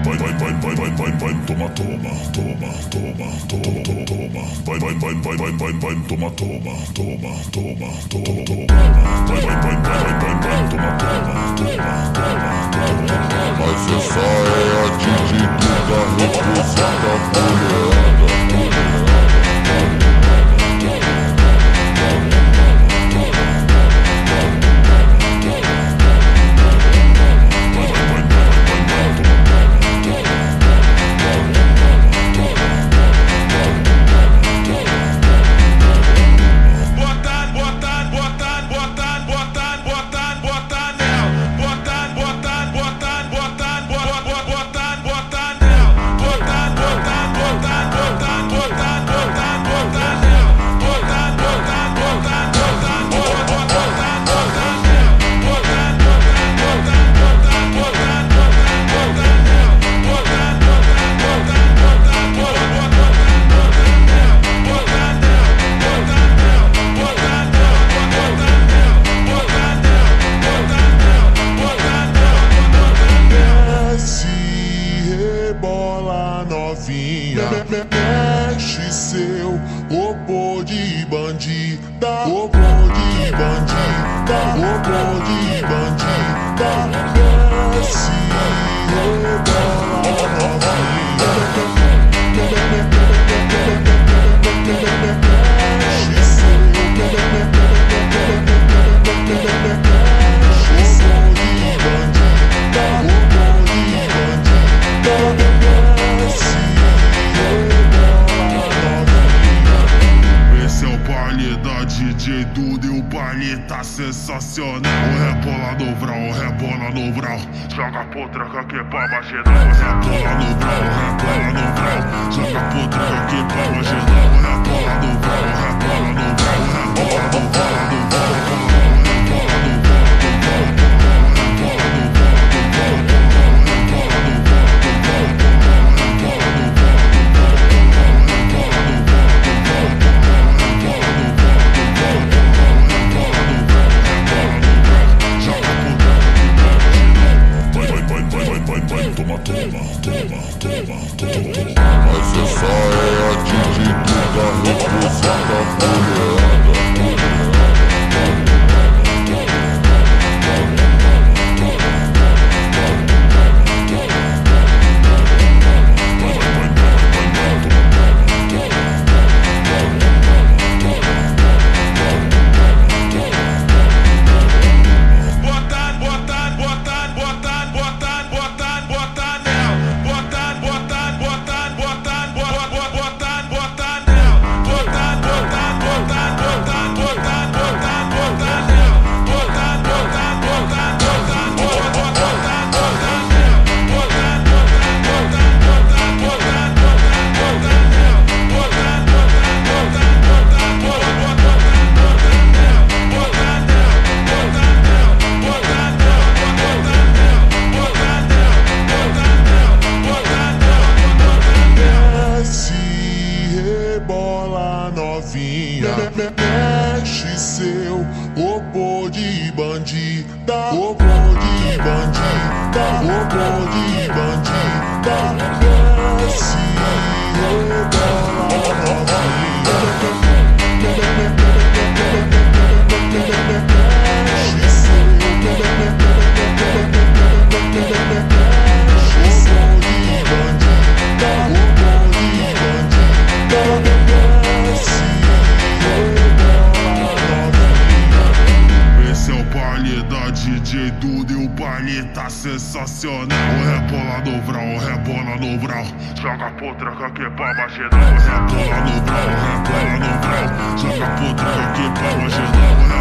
vai, toma, toma, toma, toma, toma, toma, vai, toma, toma, toma, toma, toma, vai, toma, toma, Mas essa é a atitude da representa a mulherada. Bola novinha, mexe seu robô de bandida, robô de bandida, robô de bandida, desce rebola novinha, mexe seu DJ Duda e o baile tá sensacional. Rebola no vral, rebola no vral, joga potranca que é pra marginal. Rebola no vral, rebola no vral, joga potranca que é pra marginal. Rebola no vral, rebola no vral, rebola no vral, no vral, rebola no vral, toma, toma, toma, toma, toma. Mas essa é a atitude da representa a mulherada. Bola novinha, mexe seu robô de bandida, robô de bandida, robô de bandida, desce rebola novinha, mexe seu DJ Duda e o baile tá sensacional. Rebola no vral, rebola no vral, joga potranca que é pra marginal. Rebola no vral, rebola no vral, joga potranca que é pra marginal.